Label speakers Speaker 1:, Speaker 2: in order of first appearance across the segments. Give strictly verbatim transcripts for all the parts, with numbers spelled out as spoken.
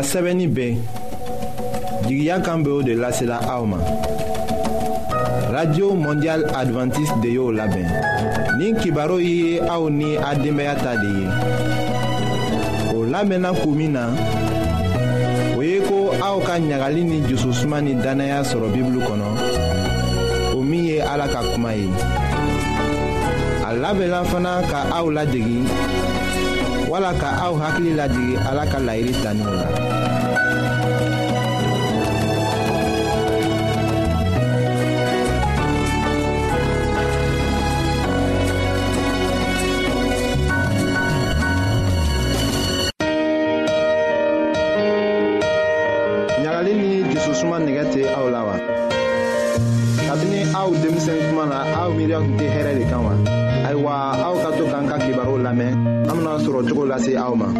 Speaker 1: sɛbɛnni bɛɛ jigiya kan bɛ o de lasela aw ma. Radio Mondial Adventiste de y'o labɛn. Nin kibaru ye aw ni a denbaya ta de ye. O labɛnna kun min na, o ye ko aw ka ɲagali ni jususuma ni danaya sɔrɔ Bibulu kɔnɔ, o min ye Ala ka kuma ye. A labɛnna fana ka aw ladegi wala ka aw hakili lajigi Ala ka laɲini taninw la. Ɲagali ni jususuma nɛgɛ tɛ aw la wa? Kabini aw denmisɛn kuma na aw miiriya tun tɛ hɛrɛ de kan wa? Ayiwa, aw ka to k'an ka kibaru lamɛn, an bena sɔrɔ cogo lase aw ma.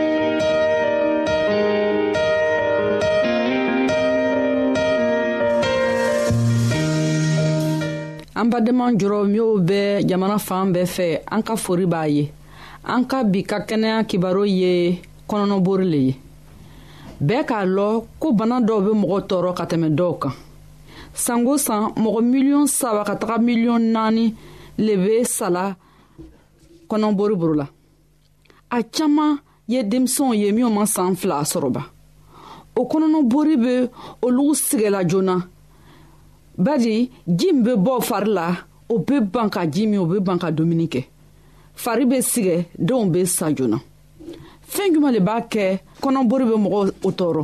Speaker 2: An badenma jɔrɔ minw bɛ jamana fan bɛɛ fɛ, an ka fori b'a ye. An ka bi ka kɛnɛya kibaru ye kɔnɔnɔbori le ye. Bɛɛ k'a lɔ ko bana dɔw bɛ mɔgɔ tɔɔrɔ ka tɛmɛ dɔw kan. Sango san mɔgɔ miliyɔn saba ka taga miliyɔn naani le bɛ sala kɔnɔbori boro la. A caman ye denmisɛnw ye minnu ma san fila sɔrɔba. O kɔnɔbori bɛ olu sigɛla joona. Badi ji min bɛ bɔ fari la, o bɛ ban ka ji min, o bɛ ban ka dumuni kɛ. Fari bɛ sigɛ, denw bɛ sa joona. Fɛn jumɛn de b'a kɛ kɔnɔbori bɛ mɔgɔ o tɔɔrɔ?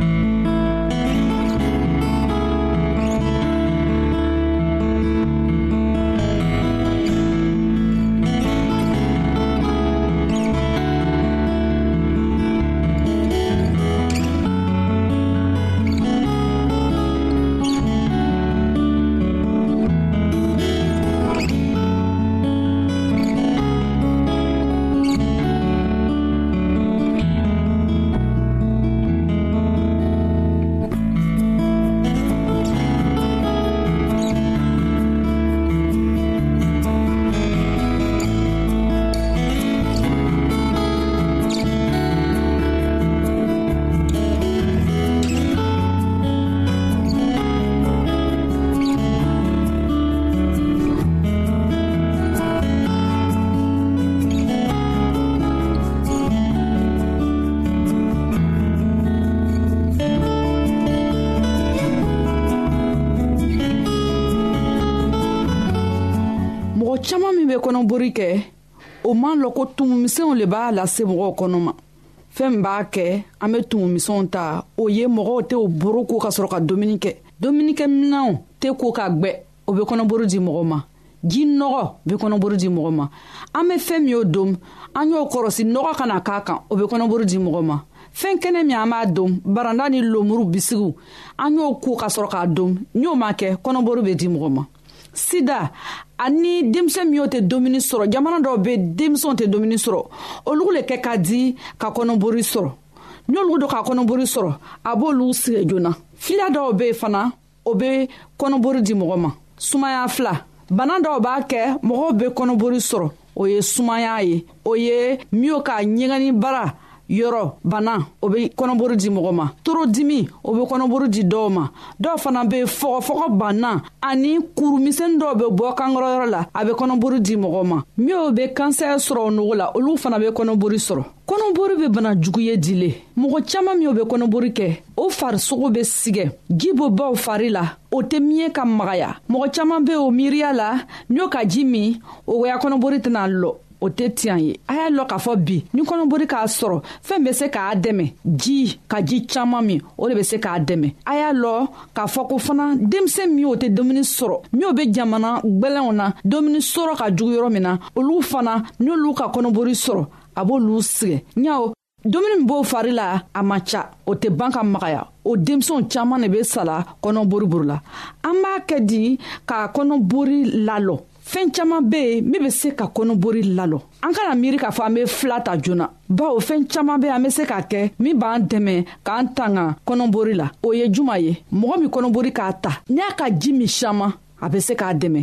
Speaker 2: Caman min bɛ kɔnɔbori kɛ, o man lɔ ko tumumisɛnw le b'a lase mɔgɔw kɔnɔ ma. Fɛn b'a kɛ an bɛ tumumisɛnw ta, o ye mɔgɔw tɛ o boro ko ka sɔrɔ ka dumuni kɛ. Dumunikɛ minɛnw tɛ ko ka gbɛ, o bɛ kɔnɔbori di mɔgɔ ma. Ji nɔgɔ bɛ kɔnɔbori di mɔgɔ ma. An bɛ fɛn min y'o dom, an y'o kɔrɔsi nɔgɔ kana k'a kan, o bɛ kɔnɔbori di mɔgɔ ma. Fɛn kɛnɛ min an b'a dom, baranda ni lomuru bisigiw, an y'o ko ka sɔrɔ k'a dom, n'o ma kɛ kɔnɔbori bɛ di mɔgɔ ma. Sida ani denmisɛn min y'o tɛ dumuni sɔrɔ, jamana dɔw bɛ denmisɛnw tɛ dumuni sɔrɔ, olu le kɛ ka di ka kɔnɔbori sɔrɔ. N'olu do ka kɔnɔbori sɔrɔ, a b'olu sigɛ joona. Fila dɔw bɛ yen fana, o bɛ kɔnɔbori di mɔgɔ ma. Sumaya fila, bana dɔw b'a kɛ mɔgɔw bɛ kɔnɔbori sɔrɔ, o ye sumaya ye, o ye min y'o ka ɲɛgɛnni bara yɔrɔ bana, o bɛ kɔnɔbori di mɔgɔ ma. Torodimi, o bɛ kɔnɔbori di dɔw ma. Dɔw fana bɛ fɔgɔfɔgɔ bana ani kurumisɛnnin dɔw bɛ bɔ kankɔrɔyɔrɔ la, a bɛ kɔnɔbori di mɔgɔ ma. Minnu bɛ kansɛri sɔrɔ o nogo la, olu fana bɛ kɔnɔbori sɔrɔ. Kɔnɔbori bɛ bana jugu ye dile. Mɔgɔ caman min bɛ kɔnɔbori kɛ, o farisogo bɛ sigɛ. Ji bɛ bɔ o fari la, o tɛ miɲɛ ka magaya. Mɔgɔ caman bɛ o miiriya la, n'o ka ji min, o ya kɔnɔbori tɛna lɔ. O tɛ tiɲɛ ye. A y'a lɔ k'a fɔ bi ni kɔnɔbori k'a sɔrɔ, fɛn bɛ se k'a dɛmɛ. Ji ka ji caman min, o de bɛ se k'a dɛmɛ. A y'a lɔ k'a fɔ ko fana denmisɛn min o tɛ dumuni sɔrɔ, min bɛ jamana gbɛlɛnw na, dumuni sɔrɔ ka jugu yɔrɔ min na, olu fana n'olu ka kɔnɔbori sɔrɔ, a b'olu sigɛ. Ɲawo dumuni min b'o fari la, a ma ca, o tɛ ban ka magaya. O denmisɛnw caman de bɛ sala kɔnɔbori boro la. An b'a kɛ di ka kɔnɔbori lalɔ. Fɛn caman bɛ yen min bɛ se ka kɔnɔbori lalɔ. An kana miiri k'a fɔ an bɛ fila ta joona. Bawo fɛn caman bɛ yen an bɛ se k'a kɛ min b'an dɛmɛ k'an tanga kɔnɔbori la. O ye juma ye? Mɔgɔ min kɔnɔbori k'a ta, n'i y'a ka ji min caman, a bɛ se k'a dɛmɛ.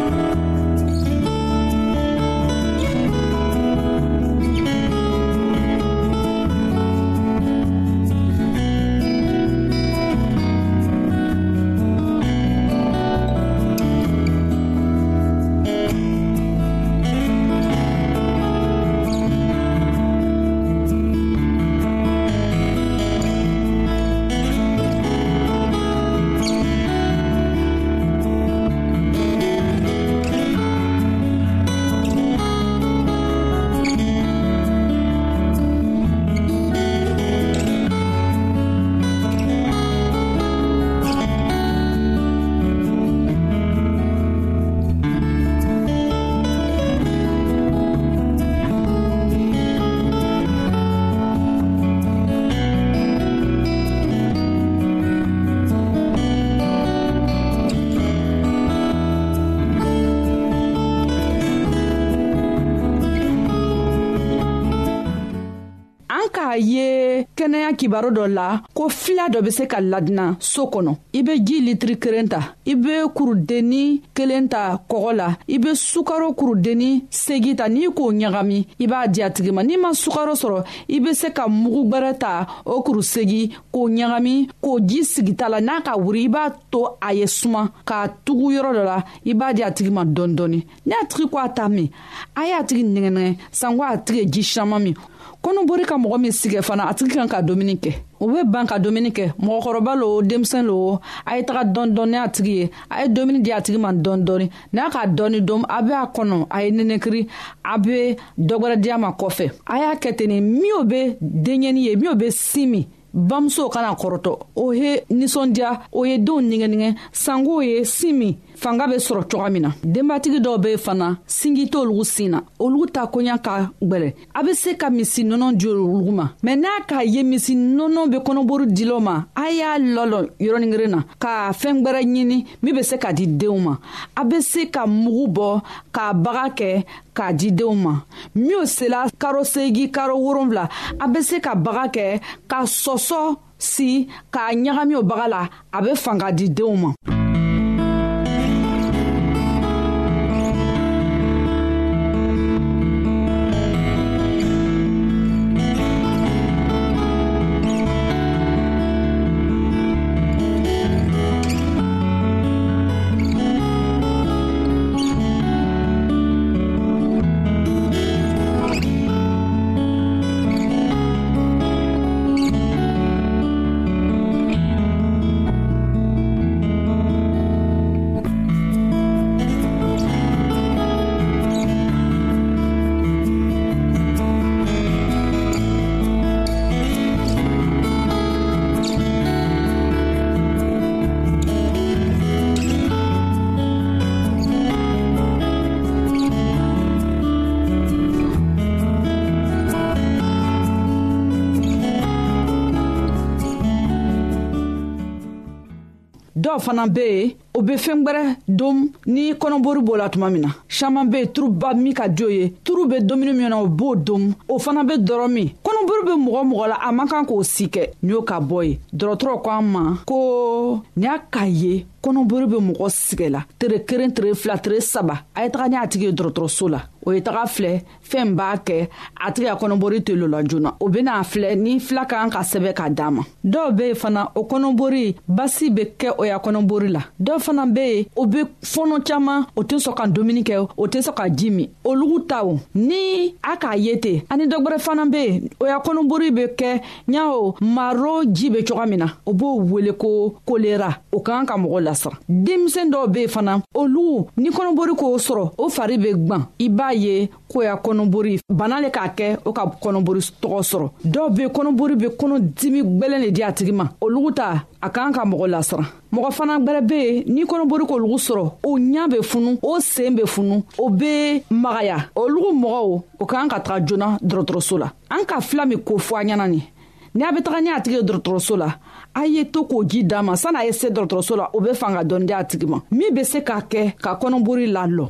Speaker 2: ye kɛnɛya kibaro dɔ la ko fila dɔ be se ka ladina so kɔnɔ. I be ji litiri kelen ta, i be kurudeni kelen ta kɔgɔ la, i be sukaro kurudeni segi ta. N'i k'o ɲagami i b'a di a tigi ma. N'i ma sukaro sɔrɔ i be se ka mugu gwɛrɛ ta o kuru segi k'o ɲagami k'o ji sigita la. N'a ka wuri i b'a to a ye suma k'a tugu yɔrɔ dɔ la, i b'a di a tigi ma dɔɔni dɔɔni. N'a tigi ko a t'a min, a y'a tigi nɛgɛnɛgɛ sanko a tigi ye ji saman min. Kɔnɔbori ka mɔgɔ min sigɛ fana a tigi kan ka dumuni kɛ. O be ban ka dumuni kɛ. Mɔgɔkɔrɔba lo, denmisɛn lo, a ye taga dɔɔni dɔɔni a tigi ye. A ye dumuni di a tigi ma dɔɔni dɔɔni. N'a ka dɔɔni dom a be a kɔnɔ, a ye nɛnɛkiri, a be dɔ wɛrɛ di a ma kɔfɛ. A y'a kɛ ten. Min be denkɛni ye, min be sin min, bamuso kana kɔrɔtɔ. O ye nisɔndiya, o ye denw nɛgɛnɛgɛ sanko ye sin min fanga be sɔrɔ cogoya min na. Denbatigi dɔw be fana singi t'olugu sin na, olugu ta koɲa ka gbɛlɛ. A be se ka misi nɔnɔ di olugu ma, mɛ n'a k'a ye misi nɔnɔ be kɔnɔburu dilaw ma, a y'a lɔlɔ yɔrɔningere na ka fɛn gbɛrɛ ɲini min be se ka di denw ma. A be se ka mugu bɔ k'a baga kɛ k'a di denw ma. Min sela karo segi karo wolonwula a be se ka baga kɛ ka sɔsɔ si k'a ɲagami o baga la, a be fanga di denw ma. Dɔw fana be yen o be fɛn gbɛrɛ dom ni kɔnɔbori bɔla tuma min na. Caman be yen turuba min ka di o ye, turu be domuni min na o b'o dom, o fana be dɔrɔ min. Kɔnɔbori be mɔgɔ mɔgɔ la a man kan k'o si kɛ. Ni y'o ka bɔ ye, dɔrɔtɔrɔ ko an ma ko ni y'a k'a ye kɔnɔbori be mɔgɔ sigɛ la tere kelen tere fila tere saba, a ye taga ni a tigi ye dɔrɔtɔrɔso la. O ye taga filɛ fɛn b'a kɛ a tigi ka kɔnɔbori tɛ lola joona. O bena filɛ ni fila kan ka sɛbɛ k'a d'a ma. Dɔw be yen fana o kɔnɔbori basi be kɛ o ya kɔnɔbori la. Dɔw fana be yen o be fɔnɔ caman, o tɛ sɔn ka dumuni kɛ, o tɛ sɔn ka ji min. Olugu taw ni a k'a ye ten. Ani dɔ wɛrɛ fana be yen o ya kɔnɔbori be kɛ ɲa o maro ji be cogoya min na, o b'o wele ko kolera. O kan ka mɔgɔ lasara. Denmisɛn dɔw be yen fana olu ni kɔnɔbori k'o sɔrɔ o fari be gwan. I b'a ye ko ya kɔnɔbori bana le k'a kɛ o ka kɔnɔbori tɔgɔ sɔrɔ. Dɔw be kɔnɔbori be kɔnɔ dimi gbɛlɛn le di a tigi ma. Olugu ta a kan ka mɔgɔ lasara. Mɔgɔ fana gbɛrɛ be yen ni kɔnɔbori k'olugu sɔrɔ o ɲa be funu, o sen be funu, o be magaya. Olugu mɔgɔw o kan ka taga joona dɔrɔtɔrɔso la. An ka fila min ko fɔ a ɲɛna ni ni a be taga ni a tigi ye dɔrɔtɔrɔso la, a ye to k'o ji d'a ma san'a ye se dɔrɔtɔrɔso la, o be fan ka dɔɔni di a tigi ma min be se k'a kɛ ka kɔnɔbori lalɔ.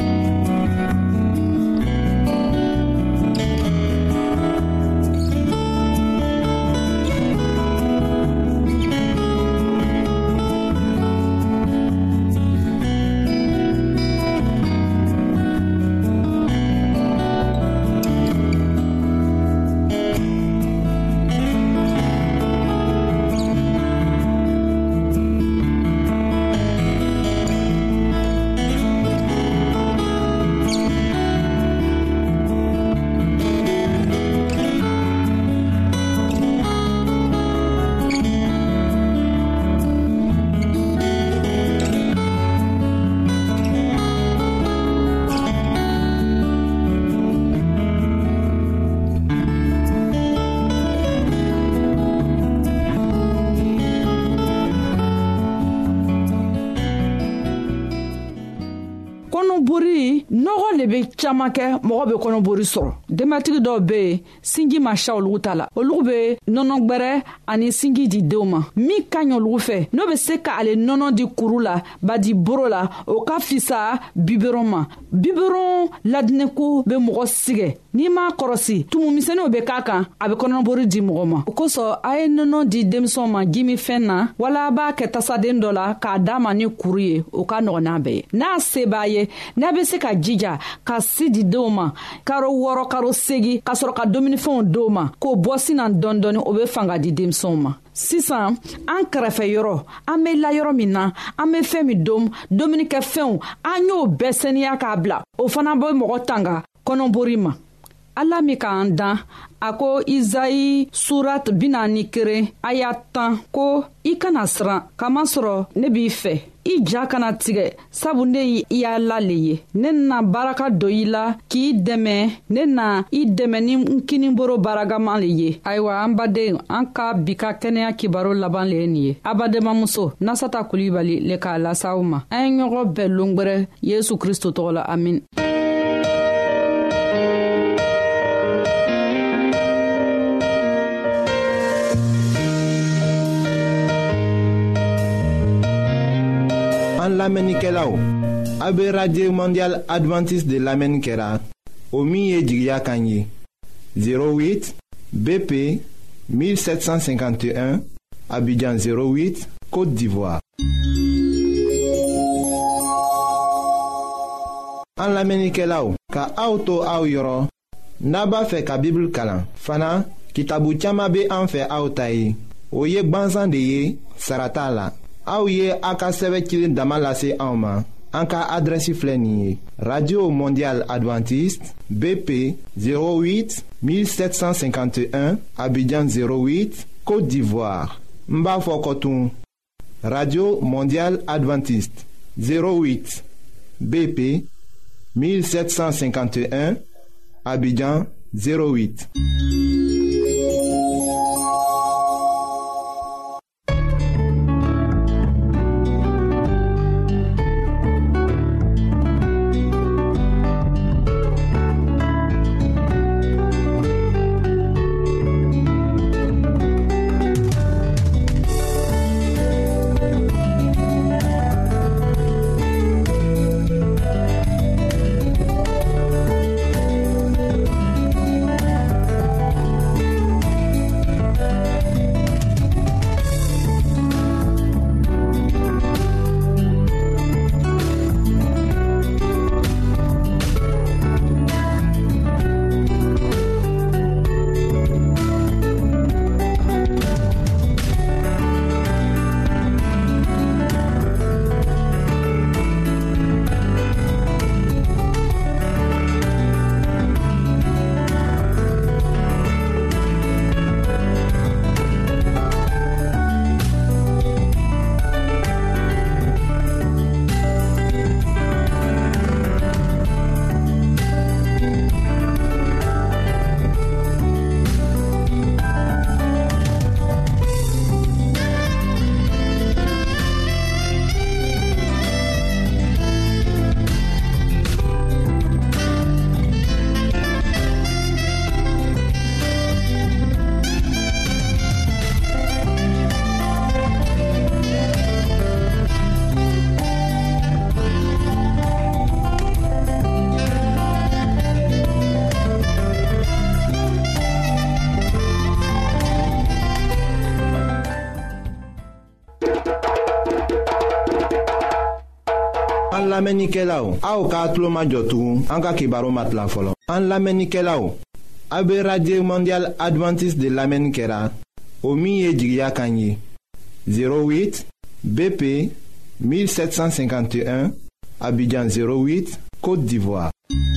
Speaker 2: Kɔnɔbori nɔgɔ le be caman kɛ mɔgɔ be kɔnɔbori sɔrɔ. Denbatigi dɔw be yen sinji ma sa olugu ta la, olugu be nɔnɔ gbɛrɛ ani sinji di denw ma min ka ɲi olugu fɛ. N'o be se ka ale nɔnɔ di kuru la badi boro la, o ka fisa biberon ma. Biberon ladinɛko be mɔgɔ sigɛ n'i m'a kɔrɔsi tumumisɛnninw bɛ k'a kan a bɛ kɔnɔbori di mɔgɔ ma o kosɔn a ye nɔnɔ di denmisɛnw ma jimifɛn na wala a b'a kɛ tasaden dɔ la k'a d'a ma ni kuru ye o ka nɔgɔn n'a bɛɛ ye n'a se b'a ye n'a bɛ se ka jija ka si di denw ma karo wɔɔrɔ karo segin ka sɔrɔ ka dumunifɛnw d'o ma k'o bɔ sin na dɔɔni dɔɔni o bɛ fan ka di denmisɛnw ma sisan an kɛrɛfɛ yɔrɔ an bɛ la yɔrɔ min na an bɛ fɛn min dom dumunikɛfɛnw an y'o bɛɛ saniya k'a bila o fana bɛ mɔgɔ tanga kɔnɔbori ma ala min k'an dan a ko Izayi surat binaani keren a y'a tan ko i kana siran kamasɔrɔ ne b'i fɛ i ja kana tigɛ sabu ne y'a la le ye ne na baraka don i la k'i dɛmɛ ne na i dɛmɛ ni n kinibolo baragama le ye ayiwa an baden an ka bi ka kɛnɛya kibaro laban le ye nin ye abademamuso Nasata Kulibali le k'a lasa aw ma an ye ɲɔgɔn bɛɛ longwɛrɛ Yesu Kristo tɔgɔ la amin.
Speaker 1: An lamenikelaw, abe Radio Mondial Adventiste de lamenikera, o miye jigya kanyi, zéro huit B P mille sept cent cinquante et un, Abidjan zéro huit, Côte d'Ivoire. An lamenikelaw, ka auto a yoro, naba fe ka Bible kalan, fana, kitabu chama be an fe a tayi, o ye banzan de ye, sarata la. Aou ye a ka sɛbɛ cilen dama lase anw ma an ka adrɛsi filɛ nin ye Radio Mondial Adventiste B P zéro huit mille sept cent cinquante et un Abidjan zéro huit Côte d'Ivoire n b'a fɔ kɔtun Radio Mondial Adventiste zéro huit B P mille sept cent cinquante et un Abidjan zéro huit. An lamenikelaw, aw ka atlo majotou, an ka kibaro matla folo. An lamenikelaw, abe Radio Mondial Adventiste de lamenikera, o miye jigya kanyi, zéro huit B P mille sept cent cinquante et un, Abidjan zéro huit, Côte d'Ivoire.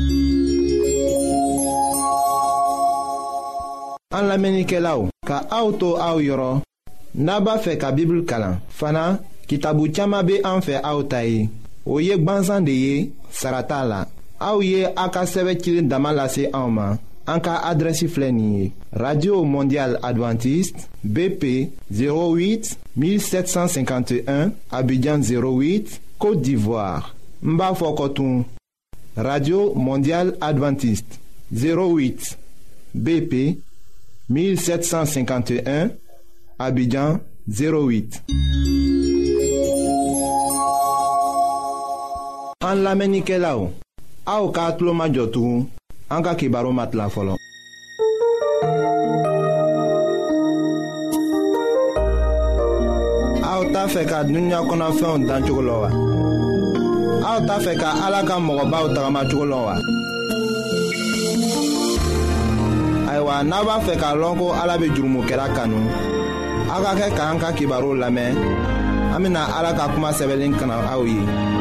Speaker 1: An lamenikelaw, ka auto aw yoro, naba fe ka Bible kalan, fana, kitabu chama be an fe aw tayi. O ye banzan de ye sarata la. Aou ye a ka sɛbɛ cilen dama lase anw ma an ka adrɛsi filɛ nin ye Radio Mondial Adventiste B P zéro huit mille sept cent cinquante et un Abidjan zéro huit Côte d'Ivoire. N b'a fɔ kɔtun Radio Mondial Adventiste zéro huit B P mille sept cent cinquante et un Abidjan zéro huit. An lamenikelaw, aw ka atlo majotou, an ka kibaru matila fɔlɔ. aw t'a fɛ ka dunuya kɔnɔfɛnw dan cogo la wa? aw t'a fɛ ka Ala ka mɔgɔbaw tagama cogo la wa? ayiwa, n'a b'a fɛ k'a lɔn ko Ala bɛ jurumokɛla kanu, aw ka kɛ k'an ka kibaru lamɛn. an bɛna Ala ka kuma sɛbɛnlen kana aw ye.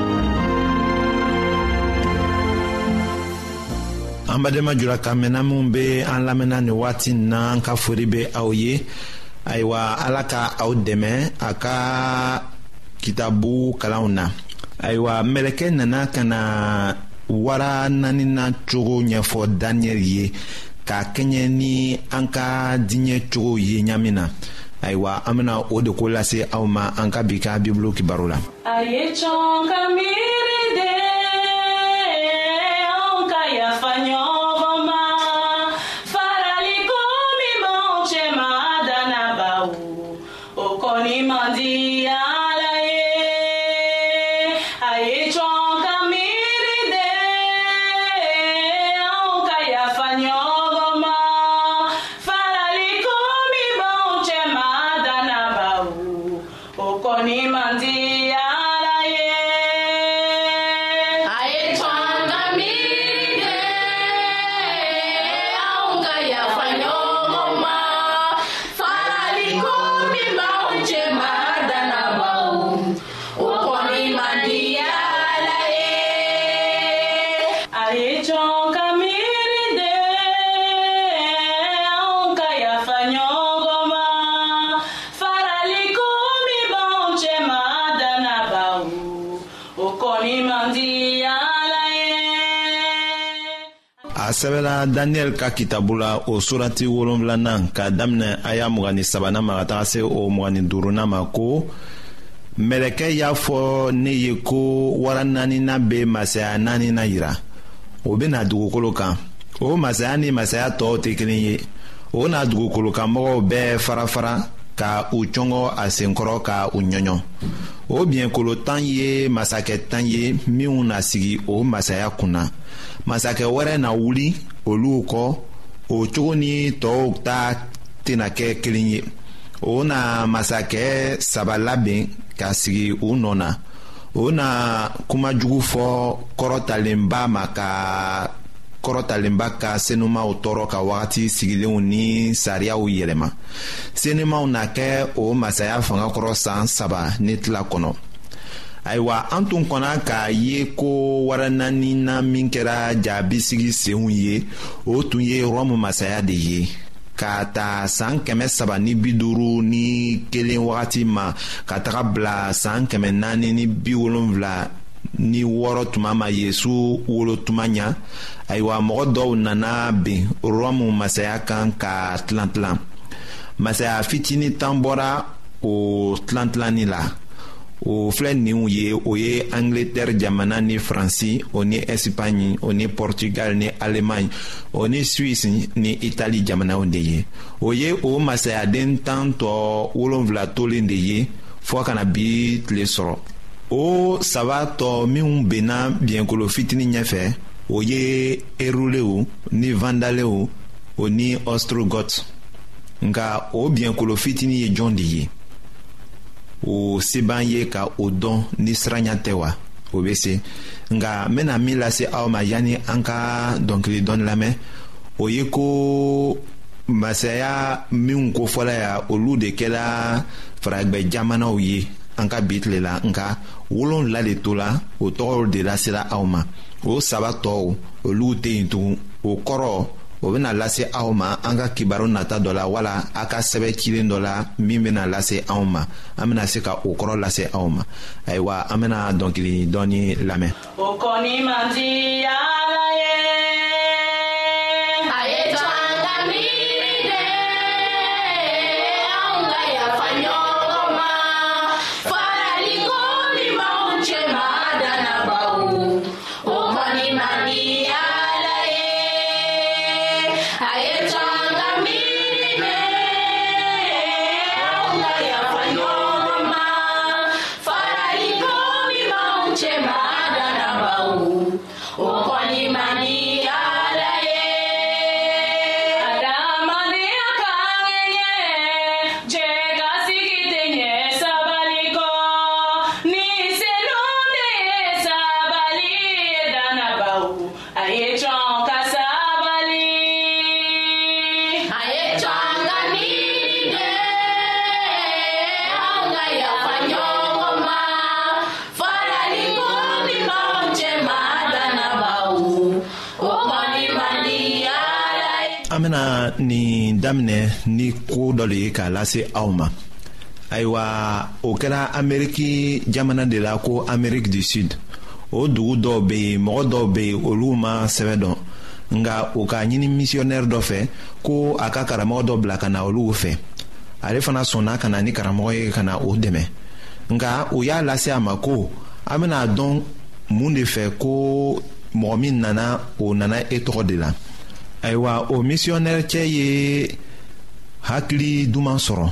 Speaker 3: an badenma jula ka mɛnna minnu bɛ an lamɛnna nin waati in na, an ka foli bɛ aw ye. ayiwa, Ala ka aw dɛmɛ a ka kitabu kalanw na. ayiwa, mɛlɛkɛ nana ka na wara naanina cogo ɲɛfɔ Daniyɛli ye k'a kɛɲɛ ni an ka diɲɛ cogo ye ɲami na. ayiwa, an bɛna o de ko lase aw ma an ka bi ka bibulu kibaru la.
Speaker 4: a ye cɔn ka miiri de anw ka yafa ɲɔgɔn ma, faraliko min b'anw cɛma dannabaw, o kɔni man di Ala ye. a ye cɔn ka miiri de anw ka yafa ɲɔgɔn ma, faraliko min b'anw cɛma dannabaw, o kɔni man di Ala ye. a ye cɔn ka miiri de anw ka yafa ɲɔgɔn ma, faraliko min b'anw cɛma dannabaw, o kɔni man di Ala ye. a ye cɔn ka miiri de anw ka yafa ɲɔgɔn ma, faraliko min b'anw cɛma dannabaw, o kɔni man di Ala ye.
Speaker 3: a sɛbɛla Daniyɛli ka kitabu la o surati wolonfilanan ka daminɛ aya mugani sabanan ma ka taga se o mugani duurunan ma ko mɛlɛkɛ y'a fɔ ne ye ko wara naanina bɛ masaya naanina yira, o bɛna dugukolo kan. o masaya ni masaya tɔw tɛ kelen ye. o na dugukolo kan mɔgɔw bɛɛ fara fara ka u cɔngɔ a senkɔrɔ ka u ɲɔɲɔ. o biɲɛkolo tan ye masakɛ tan ye minnu na sigi o masaya kunna. masakɛ wɛrɛ na wuli olu kɔ, o cogo ni tɔw ta tɛna kɛ kelen ye. o na masakɛ saba labɛn ka sigi u nɔ na. o na kumajugu fɔ kɔrɔtalenba ma ka kɔrɔtalenba ka senumaw tɔɔrɔ ka wagati sigilenw ni sariyaw yɛlɛma. senumaw na kɛ o masaya fanga kɔrɔ san saba ni tila kɔnɔ. ayiwa, an tun kɔnna k'a ye ko wara naanina min kɛra jaabisigi senw ye, o tun ye Rɔmu masaya de ye. ka ta san kɛmɛ saba ni bi duuru ni kelen wagati ma ka taga bila san kɛmɛ naani ni bi wolonfila ni wɔɔrɔ tuma ma Yesu wolo tuma ɲa. ayiwa, mɔgɔ dɔw nana bin Rɔmu masaya kan ka tilan tilan. masaya fitinin tan bɔra o tilan tilanni la. o filɛ ninw ye o ye Angleterre jamana ni Faransi, o ni Espagne, o ni Portugal ni Allemagne, o ni Suisse ni Italie jamanaw de ye. o ye o masayaden tan tɔ wolonfila tolen de ye fɔɔ kana bi tile sɔrɔ. o saba tɔ minw benna biɲɛkolo fitinin ɲɛfɛ, o ye Erulew ni Vandalew, o ni Ostrogoth. nka o biɲɛkolo fitinin ye jɔn de ye? o se b'an ye ka o dɔn ni siranya tɛ wa? o bɛ se. nka n bɛna min lase aw ma yanni an ka dɔnkili dɔɔni lamɛn, o ye ko masaya minnu kofɔla ya olu de kɛra farajɛbɛ jamanaw ye an ka bi tile la. nka wolonwula de to la, o tɔgɔw de lasera aw ma. o saba tɔw olu tɛ yen tugun. o kɔrɔ o bɛna lase aw ma an ka kibaru nata dɔ la, wala a ka sɛbɛn cilen dɔ la min bɛna lase aw ma. an bɛna se ka o kɔrɔ lase aw ma. ayiwa, an bɛna dɔnkili dɔɔni lamɛn.
Speaker 4: o kɔni man di Ala ye. a ye cɔn ka miiri de anw ka yafa ɲɔgɔn ma, faraliko min b'anw cɛma dannabaw, o kɔni man di Ala ye. a ye cɔn ka miiri de anw ka yafa ɲɔgɔn ma, faraliko min b'anw cɛma dannabaw, o kɔni man di Ala ye. Aye chon kasabali. Aye chon ganide. Anga ya fanyoma. Farali kumi maonche madana bau. Okoni mandia.
Speaker 3: An bena nin daminɛ ni ko dɔ le ye k'a lase aw ma. Ayiwa o kɛra Ameriki jamana de la ko Ameriki du Sud. O dugu dɔw bɛ yen mɔgɔ dɔw bɛ yen olu ma sɛbɛn dɔn nka o ka ɲini misiyɔnɛri dɔ fɛ ko a ka karamɔgɔ dɔ bila ka na olu fɛ. Ale fana sɔnna ka na ni karamɔgɔ ye ka na o dɛmɛ nka o y'a lase a ma ko an bɛna dɔn mun de fɛ ko mɔgɔ min nana o nana e tɔgɔ de la. Ayiwa o misiyɔnɛri cɛ ye hakili duman sɔrɔ.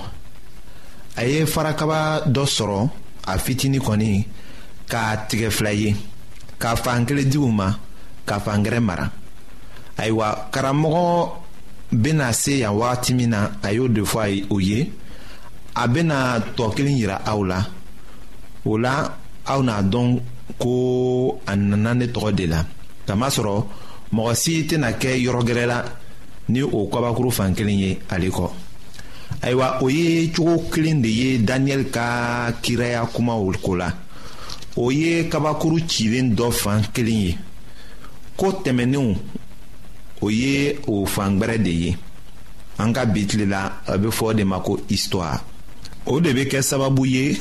Speaker 3: A ye farakaba dɔ sɔrɔ a fitinin kɔni k'a tigɛ fila ye k'a fan kelen di u ma k'a fan gɛrɛ mara. Ayiwa karamɔgɔ bɛna se yan wagati min na a y'o de fɔ o ye a bɛna tɔ kelen yira aw la o la aw n'a dɔn ko a nana ne tɔgɔ de la kamasɔrɔ mɔgɔ si tɛna kɛ yɔrɔ gɛrɛ la ni o kabakuru fan kelen ye ale kɔ. Ayiwa o ye cogo kelen de ye Daniel ka kiraya kumaw ko la. O ye kabakuru cilen dɔ fan kelen ye ko tɛmɛnenw o ye o fan gbɛrɛ de ye. An ka bi tile la a bɛ fɔ o de ma ko histoire. O de bɛ kɛ sababu ye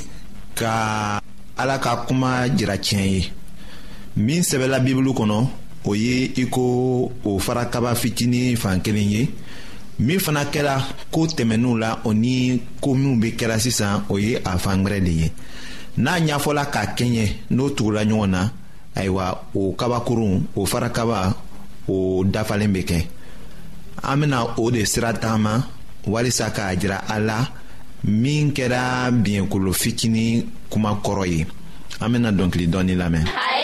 Speaker 3: ka Ala ka kuma jira tiɲɛ ye min sɛbɛnla Bibulu kɔnɔ. O ye iko o farakaba fitinin fan kelen ye min fana kɛra ko tɛmɛnenw la o ni ko minnu bɛ kɛra sisan o ye a fan wɛrɛ de ye. N'a ɲɛfɔla k'a kɛɲɛ n'o tugula ɲɔgɔn na ayiwa o kabakurun o farakaba o dafalen bɛ kɛ. An bɛna o de sira taama walisa k'a jira a la min kɛra biɲɛkolo fitinin kuma kɔrɔ ye. An bɛna dɔnkili dɔɔni lamɛn.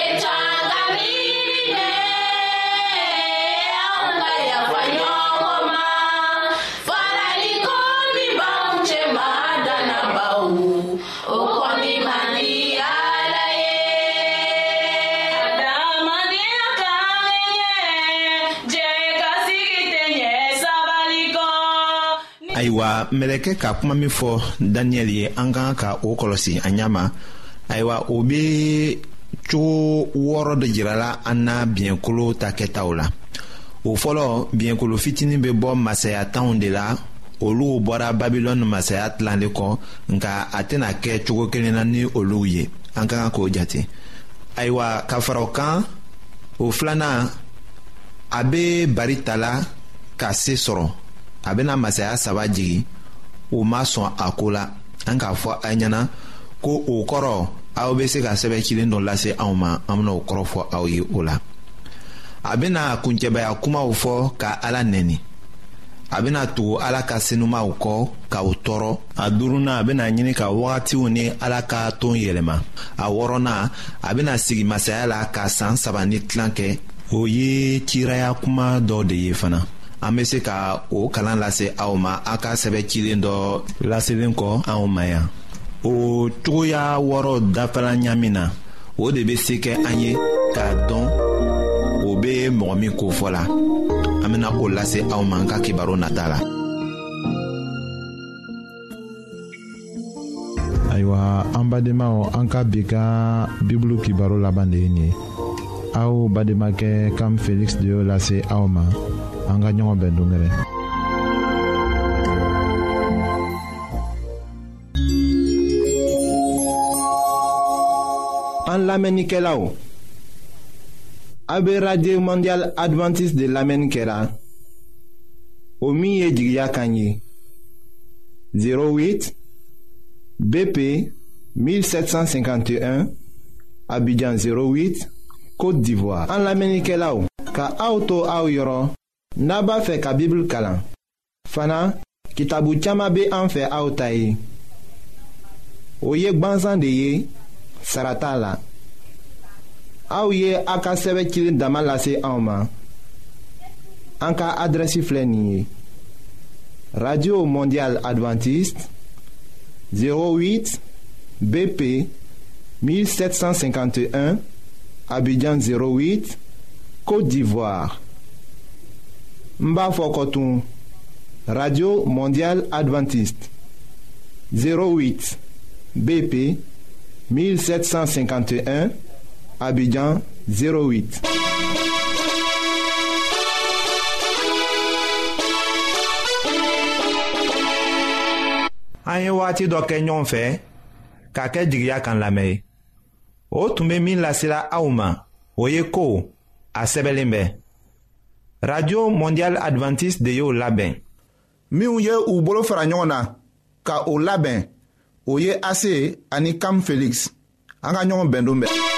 Speaker 3: Ayiwa mɛlɛkɛ ka kuma min fɔ Daniel ye an kan ka o kɔlɔsi a ɲa ma. Ayiwa o bɛ cogo wɔɔrɔ de jirala an na biɲɛkolo ta kɛtaw la. O fɔlɔ biɲɛkolo fitinin bɛ bɔ masaya tanw de la. Olu bɔra Babilɔni masaya tilanlen kɔ nka a tɛna kɛ cogo kelen na ni olu ye. An kan k'o jate. Ayiwa ka fara o kan o filanan a bɛ bari ta la ka se sɔrɔ. A bɛna masaya saba jigi o ma sɔn a ko la. An k'a fɔ a ɲɛna ko o kɔrɔ aw bɛ se ka sɛbɛn cilen dɔ lase anw ma an bɛna o kɔrɔ fɔ aw ye o la. A bɛna kuncɛbaya kumaw fɔ ka Ala nɛni. A bɛna tugu Ala ka senumaw kɔ k'aw tɔɔrɔ. A duurunan a bɛna ɲini ka wagatiw ni Ala ka ton yɛlɛma. A wɔɔrɔnan a bɛna sigi masaya la ka san saba ni tilan kɛ. O ye ciraya kuma dɔ de ye fana. An bɛ se ka o kalan lase aw ma a ka sɛbɛn cilen dɔ laselen kɔ anw ma yan. O cogoya wɔɔrɔ dafala ɲamin na o de bɛ se kɛ an ye k'a dɔn o bɛ mɔgɔ min kofɔ la. An bɛna o lase aw ma an ka kibaru nata la.
Speaker 1: Ayiwa an badenmaw an ka bi ka Bibulu kibaru laban de ye nin ye. Aw bademakɛ Kam Felix de y'o lase aw ma. An ka ɲɔgɔn bɛn dongɛrɛ.
Speaker 3: An lamɛnnikɛlaw, a bɛ Radio Mondial Adventiste de lamɛnni kɛra o min ye jigiya kan ye zéro huit B P mille sept cent cinquante et un Abidjan zéro huit Côte d'Ivoire. An lamɛnnikɛlaw, ka aw to aw yɔrɔ n'a b'a fɛ ka Bibulu kalan fana kitabu caman bɛ an fɛ aw ta ye o ye gwansan de ye sara t'a la. Aw ye a ka sɛbɛn cilen dama lase anw ma. An ka adrɛsi filɛ nin ye Radio Mondial Adventiste zéro huit B P mille sept cent cinquante et un Abidjan zéro huit
Speaker 1: Côte d'Ivoire. Mba Fokotoun, Radio Mondiale Adventiste, zéro huit B P mille sept cent cinquante et un, Abidjan zéro huit.
Speaker 3: An ye waati dɔ kɛ ɲɔgɔn fɛ k'a kɛ jigiya kan lamɛn. O tun bɛ min lasela aw ma, o ye ko a sɛbɛnlen bɛ. Radio Mondiale Adventiste de y'o labɛn.
Speaker 1: Minnu ye u bolo fara ɲɔgɔn na ka o labɛn, o ye A C ani Cam Felix. An ka ɲɔgɔn bɛn don bɛɛ.